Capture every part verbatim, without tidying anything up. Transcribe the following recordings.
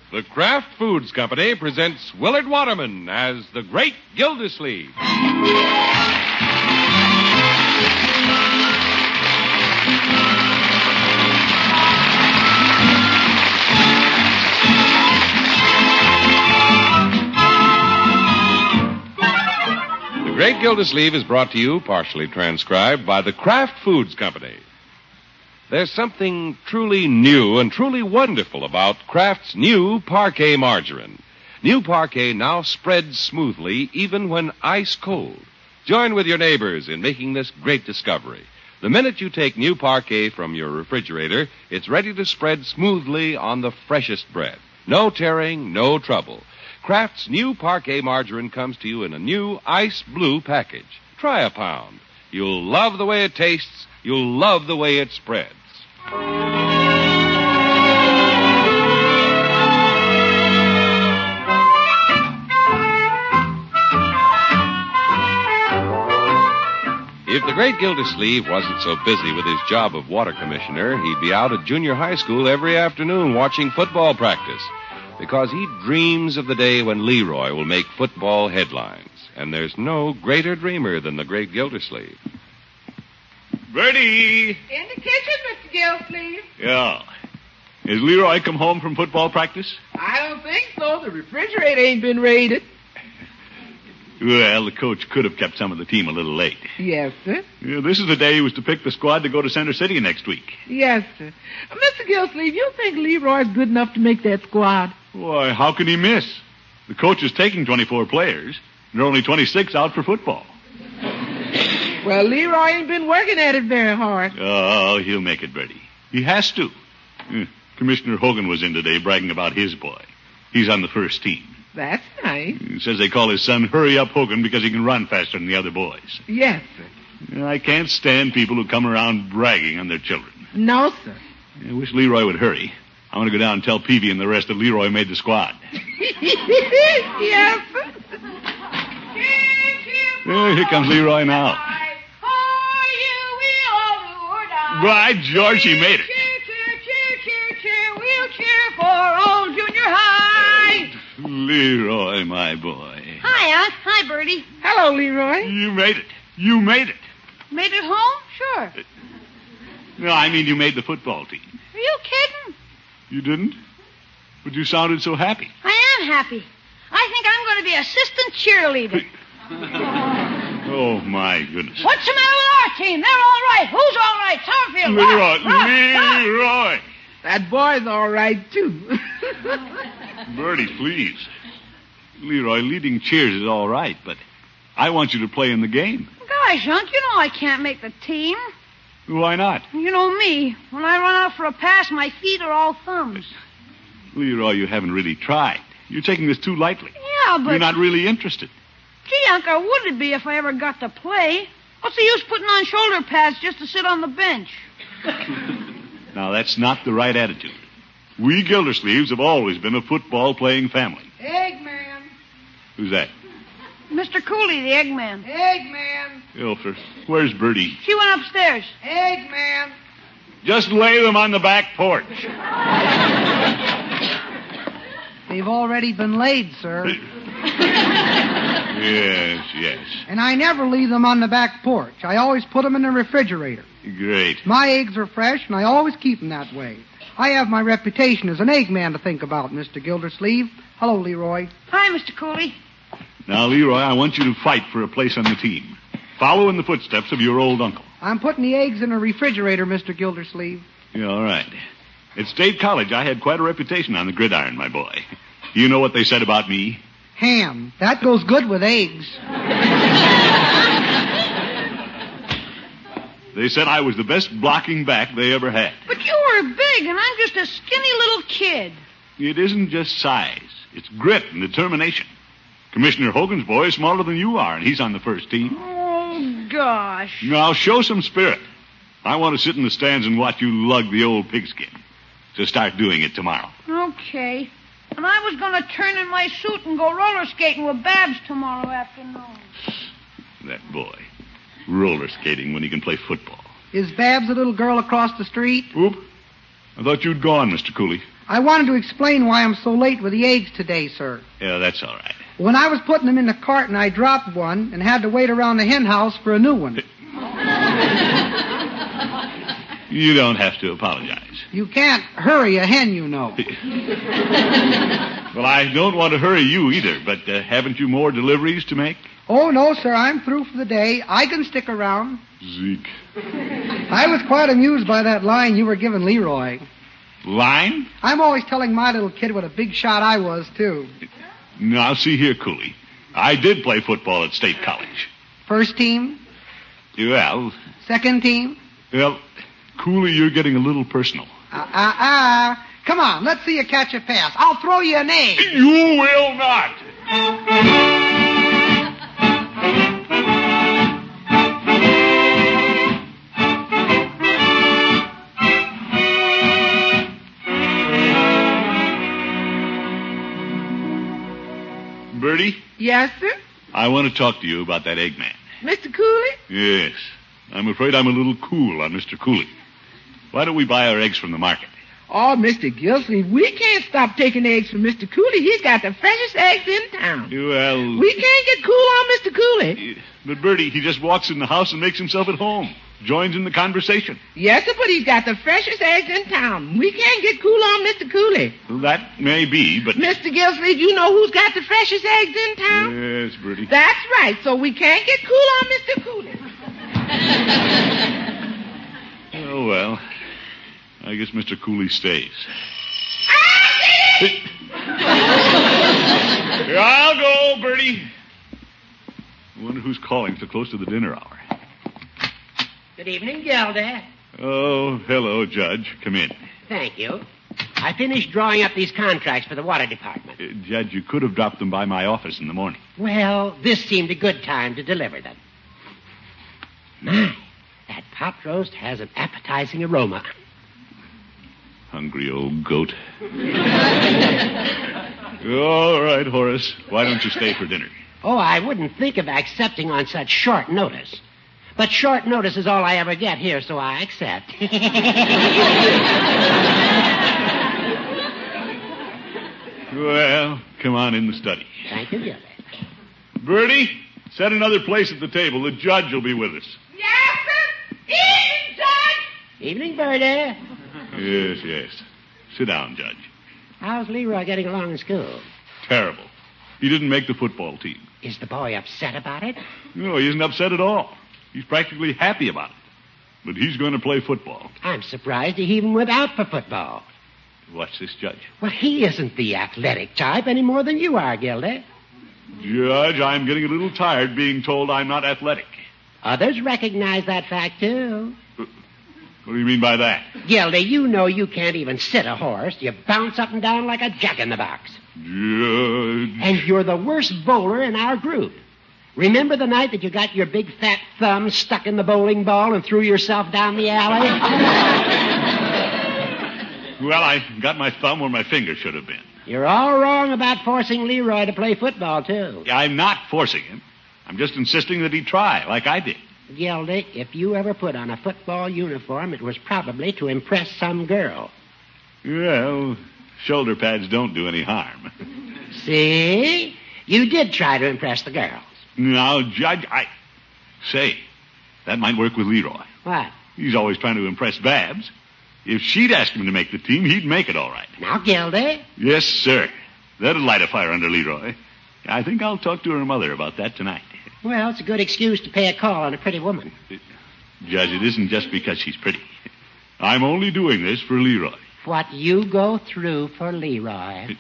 The Kraft Foods Company presents Willard Waterman as the Great Gildersleeve. The Great Gildersleeve is brought to you, partially transcribed, by the Kraft Foods Company. There's something truly new and truly wonderful about Kraft's new Parquet margarine. New Parquet now spreads smoothly even when ice cold. Join with your neighbors in making this great discovery. The minute you take new Parquet from your refrigerator, it's ready to spread smoothly on the freshest bread. No tearing, no trouble. Kraft's new Parquet margarine comes to you in a new ice blue package. Try a pound. You'll love the way it tastes. You'll love the way it spreads. If the Great Gildersleeve wasn't so busy with his job of water commissioner, he'd be out at junior high school every afternoon watching football practice. Because he dreams of the day when Leroy will make football headlines. And there's no greater dreamer than the Great Gildersleeve. Bertie! In the kitchen, Mister Gildersleeve. Yeah. Has Leroy come home from football practice? I don't think so. The refrigerator ain't been raided. Well, the coach could have kept some of the team a little late. Yes, sir. Yeah, this is the day he was to pick the squad to go to Center City next week. Yes, sir. Mister Gildersleeve, you think Leroy's good enough to make that squad? Why, how can he miss? The coach is taking twenty-four players. There are only twenty-six out for football. Well, Leroy ain't been working at it very hard. Oh, he'll make it, Bertie. He has to. Uh, Commissioner Hogan was in today bragging about his boy. He's on the first team. That's nice. He says they call his son Hurry Up Hogan because he can run faster than the other boys. Yes, sir. I can't stand people who come around bragging on their children. No, sir. I wish Leroy would hurry. I want to go down and tell Peavy and the rest that Leroy made the squad. Yes, sir. Oh, here comes Leroy now. By George, he made it. Cheer, cheer, cheer, cheer, cheer. We'll cheer for old junior high. Leroy, my boy. Hi, Unc. Hi, Bertie. Hello, Leroy. You made it. You made it. Made it home? Sure. No, I mean you made the football team. Are you kidding? You didn't? But you sounded so happy. I am happy. I think I'm going to be assistant cheerleader. Oh, my goodness. What's the matter with our team? They're all right. Who's all right? Summerfield. Leroy, Rock, rock, Leroy. rock. That boy's all right, too. Bertie, please. Leroy, leading cheers is all right, but I want you to play in the game. Gosh, Unc, you know I can't make the team. Why not? You know me. When I run out for a pass, my feet are all thumbs. Leroy, you haven't really tried. You're taking this too lightly. Yeah, but... You're not really interested. Gee, Unc, I would be if I ever got to play. What's the use putting on shoulder pads just to sit on the bench? Now, that's not the right attitude. We Gildersleeves have always been a football-playing family. Eggman. Who's that? Mister Cooley, the Eggman. Eggman. Ilfer. Where's Bertie? She went upstairs. Eggman. Just lay them on the back porch. They've already been laid, sir. Yes, yes. And I never leave them on the back porch. I always put them in the refrigerator. Great. My eggs are fresh, and I always keep them that way. I have my reputation as an eggman to think about, Mister Gildersleeve. Hello, Leroy. Hi, Mister Cooley. Now, Leroy, I want you to fight for a place on the team. Follow in the footsteps of your old uncle. I'm putting the eggs in a refrigerator, Mister Gildersleeve. Yeah, all right. At State College, I had quite a reputation on the gridiron, my boy. You know what they said about me? Ham. That goes good with eggs. They said I was the best blocking back they ever had. But you were big, and I'm just a skinny little kid. It isn't just size. It's grit and determination. Commissioner Hogan's boy is smaller than you are, and he's on the first team. Oh, gosh. Now, show some spirit. I want to sit in the stands and watch you lug the old pigskin. So start doing it tomorrow. Okay. And I was going to turn in my suit and go roller skating with Babs tomorrow afternoon. That boy. Roller skating when he can play football. Is Babs the little girl across the street? Oop. I thought you'd gone, Mister Cooley. I wanted to explain why I'm so late with the eggs today, sir. Yeah, that's all right. When I was putting them in the carton, I dropped one and had to wait around the hen house for a new one. You don't have to apologize. You can't hurry a hen, you know. Well, I don't want to hurry you either, but uh, haven't you more deliveries to make? Oh, no, sir. I'm through for the day. I can stick around. Zeke. I was quite amused by that line you were giving Leroy. Line? I'm always telling my little kid what a big shot I was, too. Now, see here, Cooley. I did play football at State College. First team? Well, Second team? well, Cooley, you're getting a little personal. Ah, ah, ah. Come on, let's see you catch a pass. I'll throw you an egg. You will not. Bertie? Yes, sir? I want to talk to you about that Eggman. Mister Cooley? Yes. I'm afraid I'm a little cool on Mister Cooley. Why don't we buy our eggs from the market? Oh, Mister Gilsleeve, we can't stop taking eggs from Mister Cooley. He's got the freshest eggs in town. Well... We can't get cool on Mister Cooley. But, Bertie, he just walks in the house and makes himself at home. Joins in the conversation. Yes, sir, but he's got the freshest eggs in town. We can't get cool on Mister Cooley. Well, that may be, but... Mister Gilsleeve, you know who's got the freshest eggs in town? Yes, Bertie. That's right, so we can't get cool on Mister Cooley. Oh, well. I guess Mister Cooley stays. Here, I'll go, Bertie. I wonder who's calling so close to the dinner hour. Good evening, Gilda. Oh, hello, Judge. Come in. Thank you. I finished drawing up these contracts for the water department. Uh, Judge, you could have dropped them by my office in the morning. Well, this seemed a good time to deliver them. My, that pot roast has an appetizing aroma. Hungry old goat. All right, Horace. Why don't you stay for dinner? Oh, I wouldn't think of accepting on such short notice. But short notice is all I ever get here, so I accept. Well, come on in the study. Thank you, Gilda. Bertie, set another place at the table. The judge will be with us. Yes, sir? Evening, Judge! Evening, Bertie. Yes, yes. Sit down, Judge. How's Leroy getting along in school? Terrible. He didn't make the football team. Is the boy upset about it? No, he isn't upset at all. He's practically happy about it. But he's going to play football. I'm surprised he even went out for football. What's this, Judge? Well, he isn't the athletic type any more than you are, Gilda. Judge, I'm getting a little tired being told I'm not athletic. Others recognize that fact, too. What do you mean by that? Gilda, you know you can't even sit a horse. You bounce up and down like a jack-in-the-box. Judge. And you're the worst bowler in our group. Remember the night that you got your big fat thumb stuck in the bowling ball and threw yourself down the alley? Well, I got my thumb where my finger should have been. You're all wrong about forcing Leroy to play football, too. I'm not forcing him. I'm just insisting that he try, like I did. Gilda, if you ever put on a football uniform, it was probably to impress some girl. Well, shoulder pads don't do any harm. See? You did try to impress the girls. Now, Judge, I... Say, that might work with Leroy. What? He's always trying to impress Babs. If she'd ask him to make the team, he'd make it all right. Now, Gilda. Yes, sir. That'll light a fire under Leroy. I think I'll talk to her mother about that tonight. Well, it's a good excuse to pay a call on a pretty woman. Judge, it isn't just because she's pretty. I'm only doing this for Leroy. What you go through for Leroy.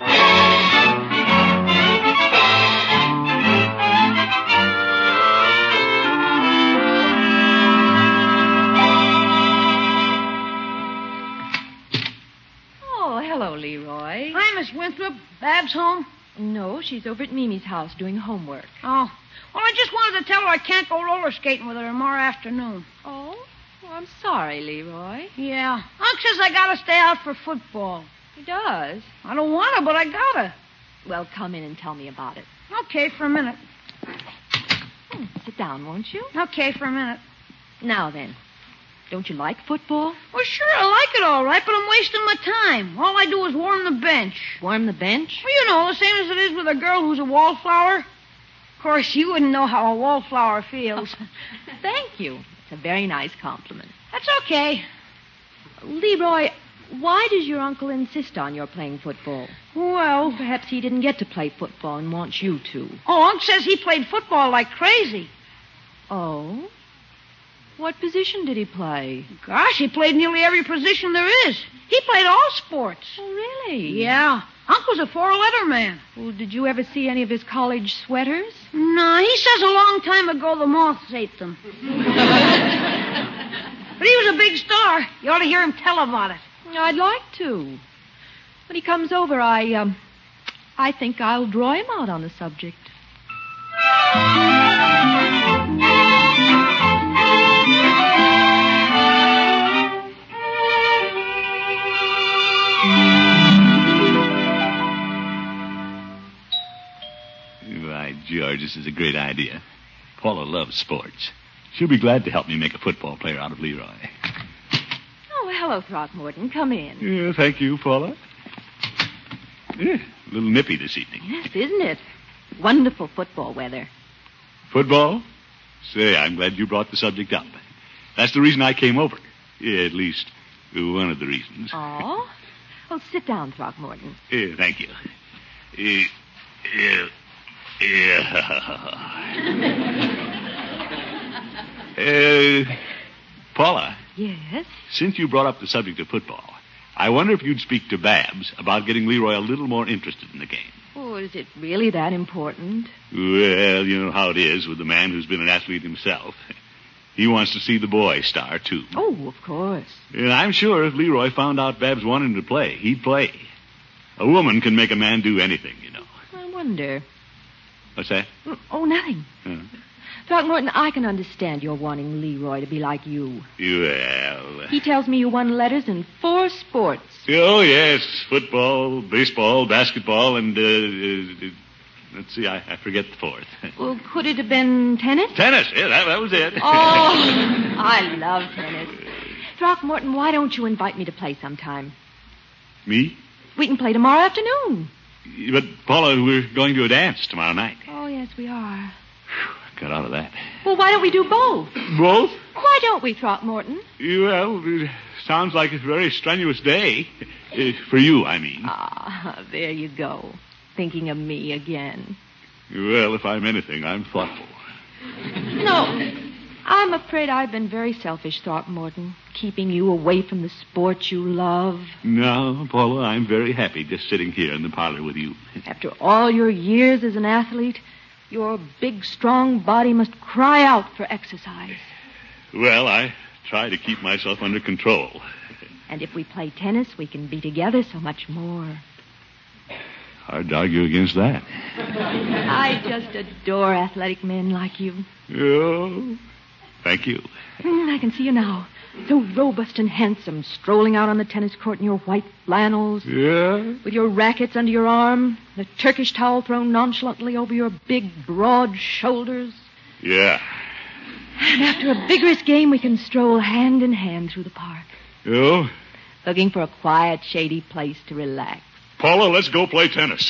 Oh, hello, Leroy. Hi, Miss Winthrop. Babs home? No, she's over at Mimi's house doing homework. Oh. Well, I just wanted to tell her I can't go roller skating with her tomorrow afternoon. Oh? Well, I'm sorry, Leroy. Yeah. Unc says I gotta stay out for football. He does. I don't want to, but I gotta. Well, come in and tell me about it. Okay, for a minute. Hmm, sit down, won't you? Okay, for a minute. Now then, Don't you like football? Well, sure, I like it all right, but I'm wasting my time. All I do is warm the bench. Warm the bench? Well, you know, the same as it is with a girl who's a wallflower. Of course, you wouldn't know how a wallflower feels. Thank you. It's a very nice compliment. That's okay. Leroy, why does your uncle insist on your playing football? Well, Perhaps he didn't get to play football and wants you to. oh, Unc says he played football like crazy. Oh? What position did he play? Gosh, he played nearly every position there is. He played all sports. Oh, really? Yeah. Unc was a four-letter man. Well, did you ever see any of his college sweaters? No, he says a long time ago the moths ate them. But he was a big star. You ought to hear him tell about it. I'd like to. When he comes over, I, um, I think I'll draw him out on the subject. Why, George, this is a great idea. Paula loves sports. She'll be glad to help me make a football player out of Leroy. Oh, hello, Throckmorton. Come in. Yeah, thank you, Paula. Yeah, a little nippy this evening. Yes, isn't it? Wonderful football weather. Football? Say, I'm glad you brought the subject up. That's the reason I came over. Yeah, at least one of the reasons. Oh? Well, sit down, Throckmorton. Yeah, thank you. Yeah, yeah, yeah. uh, Paula, Yes? since you brought up the subject of football, I wonder if you'd speak to Babs about getting Leroy a little more interested in the game. Oh, is it really that important? Well, you know how it is with the man who's been an athlete himself. He wants to see the boy star, too. Oh, of course. And I'm sure if Leroy found out Babs wanted him to play, he'd play. A woman can make a man do anything, you know. I wonder. What's that? Mm, Oh, nothing. Huh? Throckmorton, I can understand your wanting Leroy to be like you. Well... He tells me you won letters in four sports. Oh, yes. Football, baseball, basketball, and, uh, uh let's see, I, I forget the fourth. Well, could it have been tennis? Tennis. Yeah, that, that was it. Oh, I love tennis. Throckmorton, why don't you invite me to play sometime? Me? We can play tomorrow afternoon. But, Paula, we're going to a dance tomorrow night. Oh, yes, we are. Got out of that. Well, why don't we do both? Both? Why don't we, Throckmorton? Well, it sounds like a very strenuous day. Uh, for you, I mean. Ah, there you go. Thinking of me again. Well, if I'm anything, I'm thoughtful. No, I'm afraid I've been very selfish, Throckmorton, keeping you away from the sport you love. No, Paula, I'm very happy just sitting here in the parlor with you. After all your years as an athlete, your big, strong body must cry out for exercise. Well, I try to keep myself under control. And if we play tennis, we can be together so much more. Hard to argue against that. I just adore athletic men like you. Oh, thank you. Mm, I can see you now. So robust and handsome, strolling out on the tennis court in your white flannels. Yeah? With your rackets under your arm, the Turkish towel thrown nonchalantly over your big, broad shoulders. Yeah. And after a vigorous game, we can stroll hand in hand through the park, Oh? looking for a quiet, shady place to relax. Paula, let's go play tennis.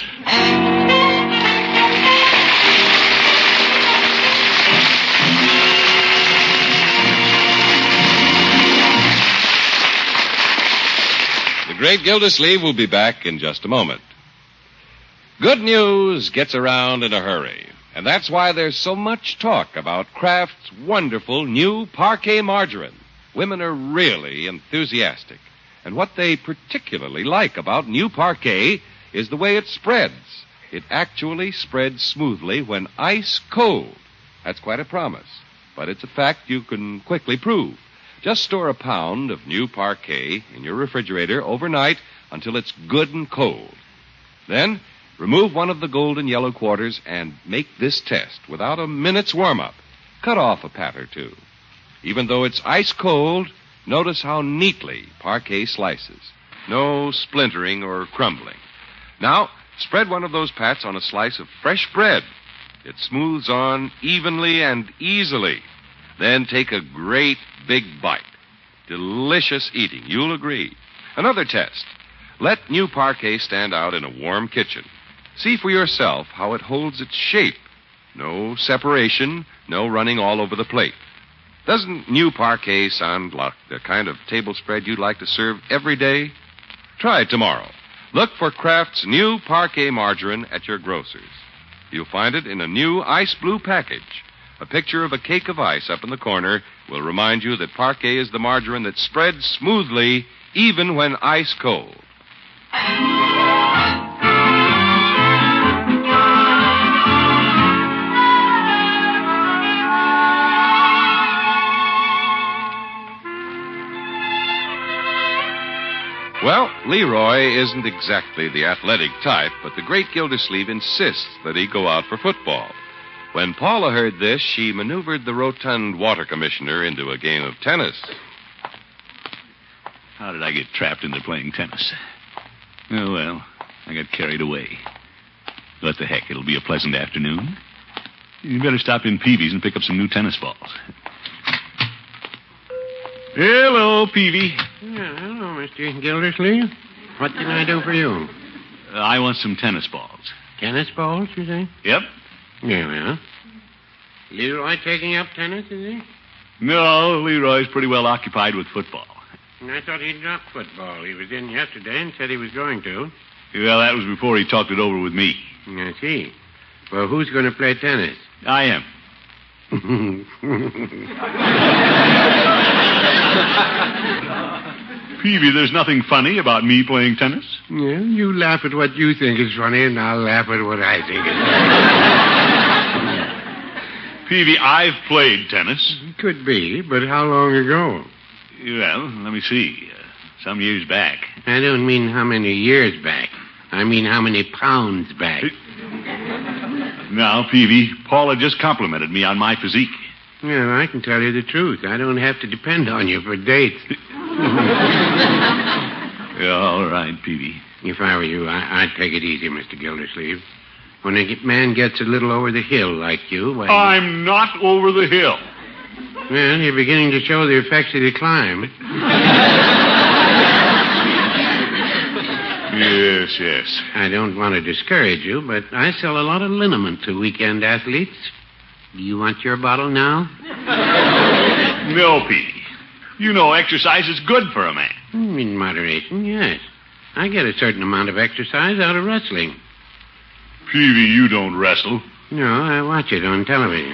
The Great Gildersleeve will be back in just a moment. Good news gets around in a hurry, and that's why there's so much talk about Kraft's wonderful new Parquet margarine. Women are really enthusiastic, and what they particularly like about new Parquet is the way it spreads. It actually spreads smoothly when ice cold. That's quite a promise, but it's a fact you can quickly prove. Just store a pound of new Parquet in your refrigerator overnight until it's good and cold. Then, remove one of the golden yellow quarters and make this test without a minute's warm-up. Cut off a pat or two. Even though it's ice cold, notice how neatly Parquet slices. No splintering or crumbling. Now, spread one of those pats on a slice of fresh bread. It smooths on evenly and easily. Then take a great big bite. Delicious eating, you'll agree. Another test. Let new parquet stand out in a warm kitchen. See for yourself how it holds its shape. No separation, no running all over the plate. Doesn't new parquet sound like the kind of table spread you'd like to serve every day? Try it tomorrow. Look for Kraft's new parquet margarine at your grocer's. You'll find it in a new ice blue package. A picture of a cake of ice up in the corner will remind you that parquet is the margarine that spreads smoothly even when ice cold. Well, Leroy isn't exactly the athletic type, but the great Gildersleeve insists that he go out for football. When Paula heard this, she maneuvered the rotund water commissioner into a game of tennis. How did I get trapped into playing tennis? Oh, well, I got carried away. What the heck, it'll be a pleasant afternoon. You better stop in Peavy's and pick up some new tennis balls. Hello, Peavy. Yeah, hello, Mister Gildersleeve. What can I do for you? Uh, I want some tennis balls. Tennis balls, you say? Yep. Yeah, well. Leroy taking up tennis, is he? No, Leroy's pretty well occupied with football. I thought he'd dropped football. He was in yesterday and said he was going to. Well, that was before he talked it over with me. I see. Well, who's going to play tennis? I am. Peavy, there's nothing funny about me playing tennis. Yeah, you laugh at what you think is funny, and I'll laugh at what I think is funny. Peavy, I've played tennis. Could be, but how long ago? Well, let me see. Uh, some years back. I don't mean how many years back. I mean how many pounds back. Now, Peavy, Paula just complimented me on my physique. Well, I can tell you the truth. I don't have to depend on you for dates. Yeah, all right, Peavy. If I were you, I, I'd take it easy, Mister Gildersleeve. When a man gets a little over the hill like you, why... I'm not over the hill. Well, you're beginning to show the effects of the climb. Yes, yes. I don't want to discourage you, but I sell a lot of liniment to weekend athletes. Do you want your bottle now? No, Peavy. You know exercise is good for a man. In moderation, yes. I get a certain amount of exercise out of wrestling. Peavy, you don't wrestle. No, I watch it on television.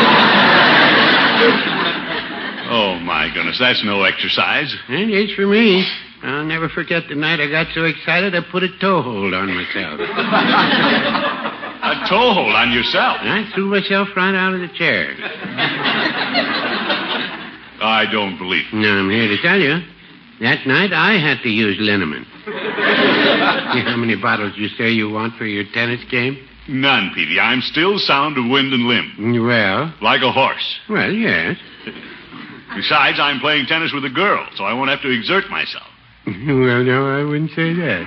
Oh, my goodness, that's no exercise. It is for me. I'll never forget the night I got so excited I put a toe hold on myself. A toe hold on yourself? I threw myself right out of the chair. I don't believe it. Now, I'm here to tell you, that night I had to use liniment. How many bottles you say you want for your tennis game? None, Peavy. I'm still sound of wind and limb. Well? Like a horse. Well, yes. Besides, I'm playing tennis with a girl, so I won't have to exert myself. Well, no, I wouldn't say that.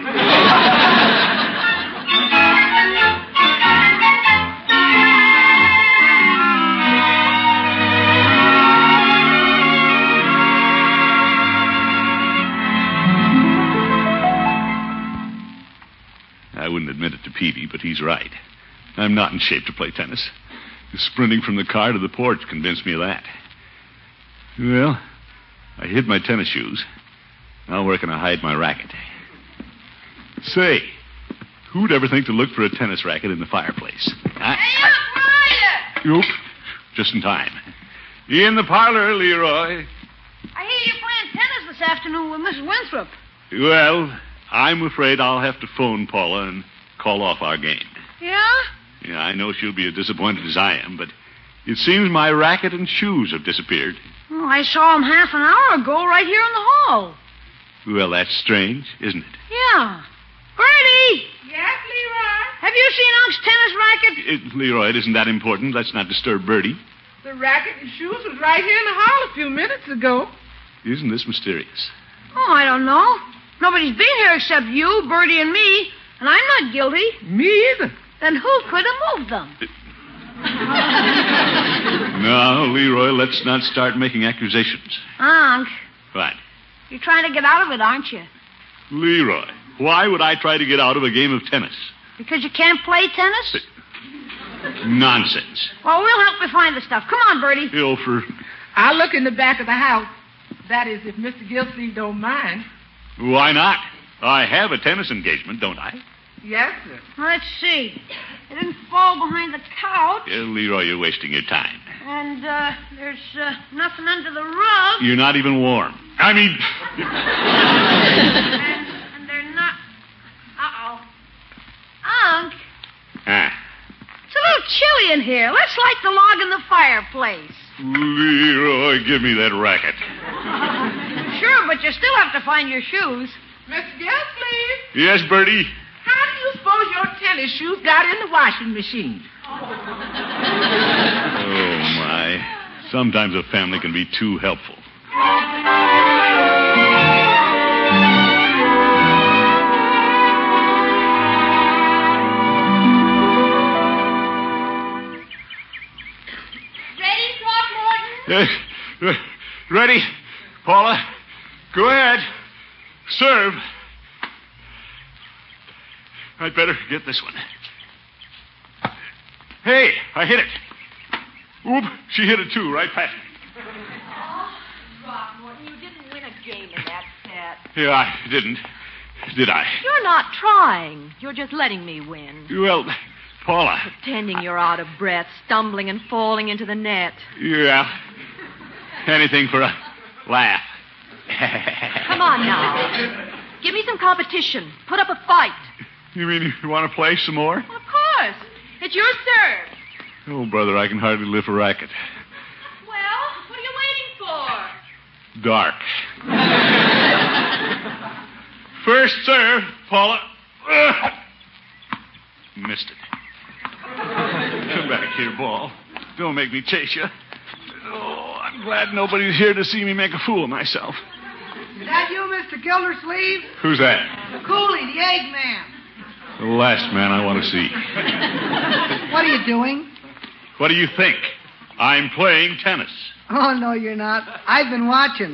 I wouldn't admit it to Peavy, but he's right. I'm not in shape to play tennis. Sprinting from the car to the porch convinced me of that. Well, I hid my tennis shoes. Now where can I hide my racket? Say, who'd ever think to look for a tennis racket in the fireplace? Huh? Hey, up, where are you? Oop, just in time. In the parlor, Leroy. I hear you're playing tennis this afternoon with Missus Winthrop. Well, I'm afraid I'll have to phone Paula and call off our game. Yeah? Yeah, I know she'll be as disappointed as I am, but it seems my racket and shoes have disappeared. Oh, I saw him half an hour ago right here in the hall. Well, that's strange, isn't it? Yeah. Bertie! Yes, Leroy? Have you seen Unc's tennis racket? It, Leroy, it isn't that important. Let's not disturb Bertie. The racket and shoes was right here in the hall a few minutes ago. Isn't this mysterious? Oh, I don't know. Nobody's been here except you, Bertie, and me, and I'm not guilty. Me either. Then who could have moved them? No, Leroy, let's not start making accusations. Unc, What? You're trying to get out of it, aren't you? Leroy, why would I try to get out of a game of tennis? Because you can't play tennis? Nonsense. Well, we'll help you find the stuff. Come on, Bertie. Ilfer. I'll look in the back of the house. That is, if Mister Gilsleeve don't mind. Why not? I have a tennis engagement, don't I? Yes, sir. Let's see. It didn't fall behind the couch. Yeah, Leroy, you're wasting your time. And uh, there's uh, nothing under the rug. You're not even warm. I mean... and, and they're not... Uh-oh. Unc, Ah. it's a little chilly in here. Let's light the log in the fireplace. Leroy, give me that racket. Sure, but you still have to find your shoes. Mister Gilsleeve, Yes, Bertie? how do you suppose your tennis shoes got in the washing machine? Oh, my. Sometimes a family can be too helpful. Ready, Throckmorton? Uh, uh, ready, Paula? Go ahead. Serve. I'd better get this one. Hey, I hit it. Oop, she hit it too, right past me. Oh, Throckmorton, you didn't win a game in that set. Yeah, I didn't. Did I? You're not trying. You're just letting me win. Well, Paula. Pretending you're out of breath, stumbling and falling into the net. Yeah. Anything for a laugh. Come on now. Give me some competition. Put up a fight. You mean you want to play some more? Well, of course. It's your serve. Oh, brother, I can hardly lift a racket. Well, what are you waiting for? Dark. First serve, Paula. Ugh. Missed it. Come back here, ball. Don't make me chase you. Oh, I'm glad nobody's here to see me make a fool of myself. Is that you, Mister Gildersleeve? Who's that? Cooley, the Eggman. The last man I want to see. What are you doing? What do you think? I'm playing tennis. Oh, no, you're not. I've been watching.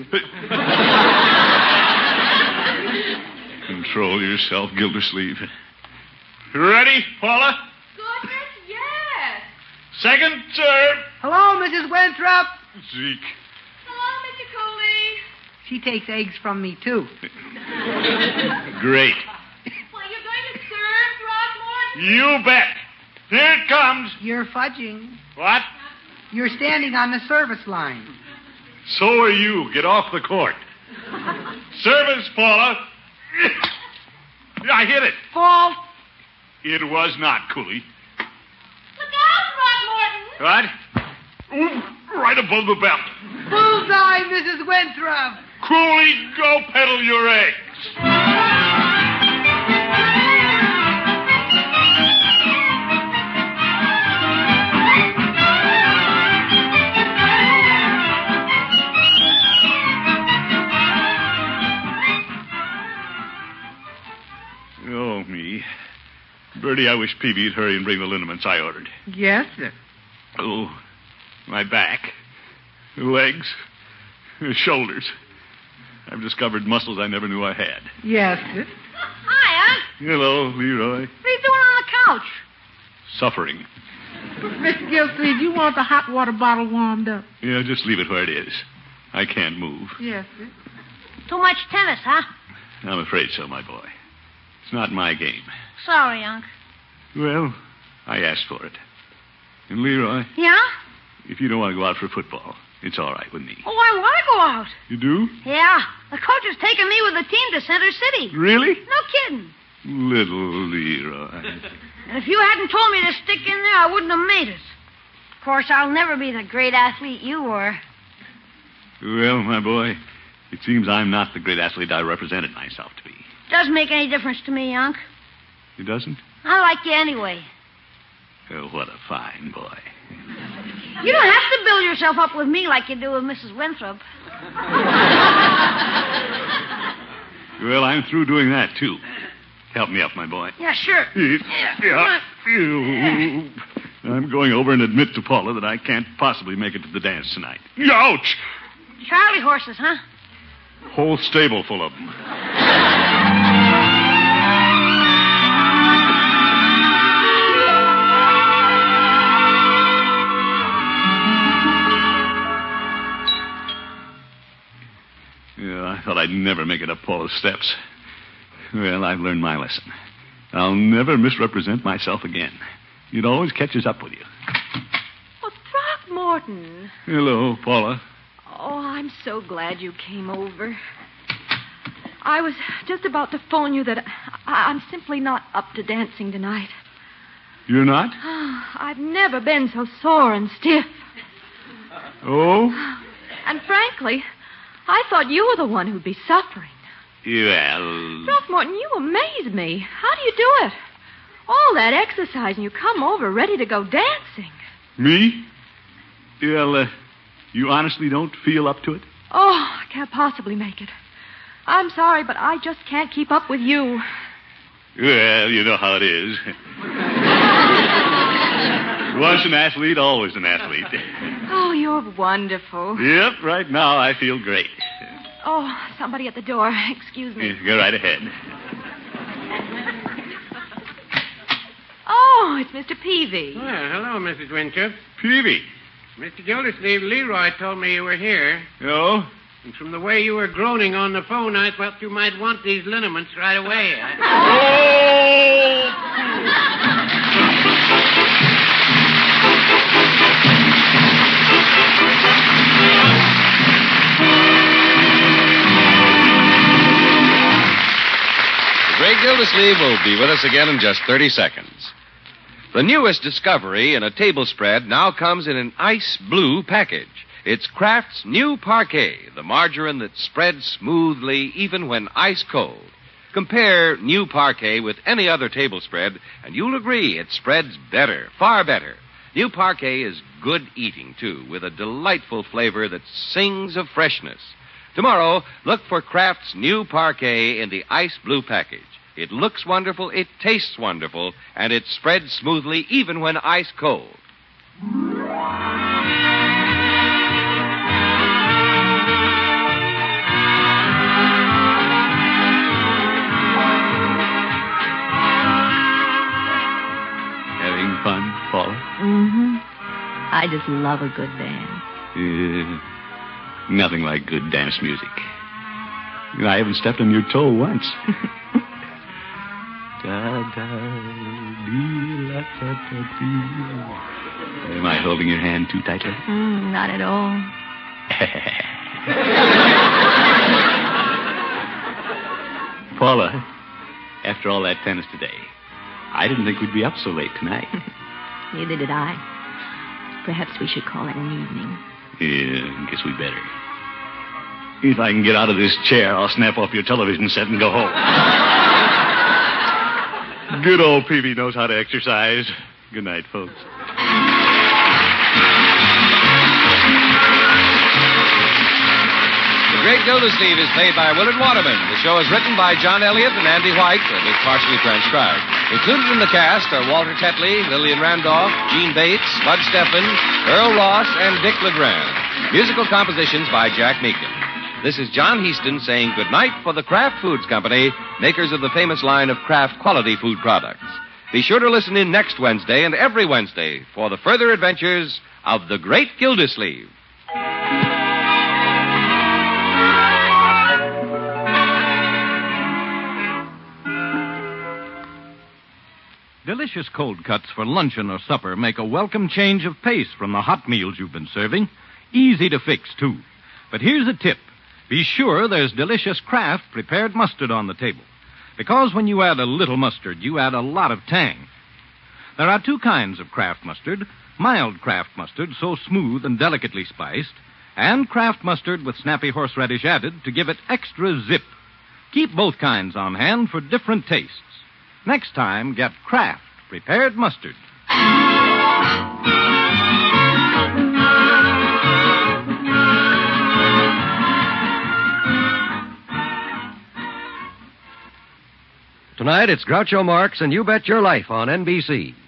Control yourself, Gildersleeve. Ready, Paula? Goodness, yes. Second serve. Hello, Missus Winthrop. Zeke. Hello, Mister Cooley. She takes eggs from me, too. Great. Well, you're going to serve, Throckmorton? You bet. Here it comes. You're fudging. What? You're standing on the service line. So are you. Get off the court. Service, Paula. I hit it. Fault. It was not, Cooley. Look out, Throckmorton. What? Ooh, right above the belt. Bullseye, Missus Winthrop. Cooley, go peddle your eggs. Oh, me. Bertie, I wish Peavy'd hurry and bring the liniments I ordered. Yes, sir. Oh, my back, legs, shoulders. I've discovered muscles I never knew I had. Yes, sir. Hi, Unc. Hello, Leroy. What are you doing on the couch? Suffering. Mister Gilsleeve, you want the hot water bottle warmed up? Yeah, just leave it where it is. I can't move. Yes, sir. Too much tennis, huh? I'm afraid so, my boy. It's not my game. Sorry, Unc. Well, I asked for it. And Leroy, Yeah? if you don't want to go out for football, it's all right with me. Oh, I want to go out. You do? Yeah. The coach has taken me with the team to Center City. Really? No kidding. Little Leroy. And if you hadn't told me to stick in there, I wouldn't have made it. Of course, I'll never be the great athlete you were. Well, my boy, it seems I'm not the great athlete I represented myself to be. Doesn't make any difference to me, Unc. It doesn't? I like you anyway. Oh, what a fine boy. You don't have to build yourself up with me like you do with Missus Winthrop. Well, I'm through doing that, too. Help me up, my boy. Yeah, sure. Yeah. Phew. I'm going over and admit to Paula that I can't possibly make it to the dance tonight. Ouch! Charlie horses, huh? Whole stable full of them. Yeah, I thought I'd never make it up Paula's steps. Well, I've learned my lesson. I'll never misrepresent myself again. It always catches up with you. Oh, Throckmorton. Hello, Paula. Oh, I'm so glad you came over. I was just about to phone you that I- I'm simply not up to dancing tonight. You're not? I've never been so sore and stiff. Oh? And frankly, I thought you were the one who'd be suffering. Well... Throckmorton, you amaze me. How do you do it? All that exercise and you come over ready to go dancing. Me? Well, uh, you honestly don't feel up to it? Oh, I can't possibly make it. I'm sorry, but I just can't keep up with you. Well, you know how it is. Once an athlete, always an athlete. Oh, you're wonderful. Yep, right now I feel great. Oh, somebody at the door. Excuse me. Yeah, go right ahead. Oh, it's Mister Peavy. Well, hello, Missus Winter. Peavy. Mister Gildersleeve, Leroy told me you were here. Oh? And from the way you were groaning on the phone, I thought you might want these liniments right away. I... Ray Gildersleeve will be with us again in just thirty seconds. The newest discovery in a table spread now comes in an ice blue package. It's Kraft's new Parquet, the margarine that spreads smoothly even when ice cold. Compare new Parquet with any other table spread, and you'll agree it spreads better, far better. New Parquet is good eating, too, with a delightful flavor that sings of freshness. Tomorrow, look for Kraft's new Parquet in the ice blue package. It looks wonderful, it tastes wonderful, and it spreads smoothly even when ice cold. Having fun, Paula? Mm-hmm. I just love a good dance. Uh, nothing like good dance music. I haven't stepped on your toe once. Da, da, dee, la, da, da, dee. Am I holding your hand too tightly? Mm, not at all. Paula, after all that tennis today, I didn't think we'd be up so late tonight. Neither did I. Perhaps we should call it an evening. Yeah, I guess we better. If I can get out of this chair, I'll snap off your television set and go home. Good old Peavy knows how to exercise. Good night, folks. The Great Gildersleeve is played by Willard Waterman. The show is written by John Elliott and Andy White and is partially transcribed. Included in the cast are Walter Tetley, Lillian Randolph, Gene Bates, Bud Steffen, Earl Ross, and Dick LeGrand. Musical compositions by Jack Meakin. This is John Heaston saying goodnight for the Kraft Foods Company, makers of the famous line of Kraft quality food products. Be sure to listen in next Wednesday and every Wednesday for the further adventures of the Great Gildersleeve. Delicious cold cuts for luncheon or supper make a welcome change of pace from the hot meals you've been serving. Easy to fix, too. But here's a tip. Be sure there's delicious Kraft prepared mustard on the table. Because when you add a little mustard, you add a lot of tang. There are two kinds of Kraft mustard. Mild Kraft mustard, so smooth and delicately spiced, and Kraft mustard with snappy horseradish added to give it extra zip. Keep both kinds on hand for different tastes. Next time, get Kraft prepared mustard. Tonight, it's Groucho Marx and You Bet Your Life on N B C.